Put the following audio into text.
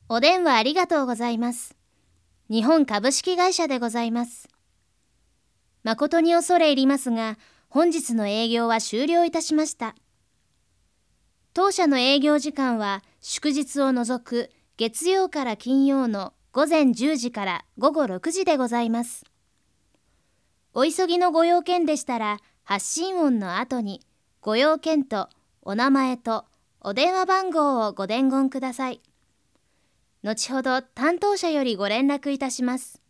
お電話ありがとうございます。日本株式会社でございます。誠に恐れ入りますが、本日の営業は終了いたしました。当社の営業時間は祝日を除く月曜から金曜の午前10時から午後6時でございます。お急ぎのご用件でしたら、発信音の後にご用件とお名前とお電話番号をご伝言ください。後ほど担当者よりご連絡いたします。